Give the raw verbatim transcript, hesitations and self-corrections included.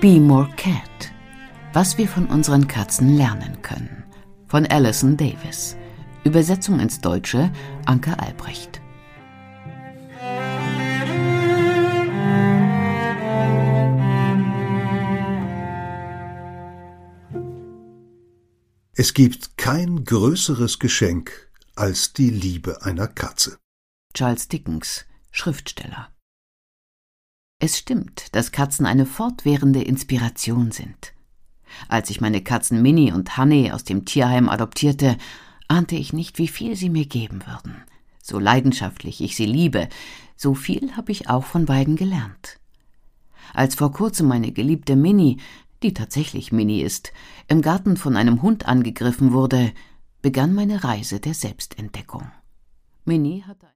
Be More Cat. Was wir von unseren Katzen lernen können. Von Alison Davis. Übersetzung ins Deutsche Anke Albrecht. Es gibt kein größeres Geschenk als die Liebe einer Katze. Charles Dickens, Schriftsteller. Es stimmt, dass Katzen eine fortwährende Inspiration sind. Als ich meine Katzen Minnie und Honey aus dem Tierheim adoptierte, ahnte ich nicht, wie viel sie mir geben würden. So leidenschaftlich ich sie liebe, so viel habe ich auch von beiden gelernt. Als vor kurzem meine geliebte Minnie, die tatsächlich Minnie ist, im Garten von einem Hund angegriffen wurde, begann meine Reise der Selbstentdeckung. Minnie hatte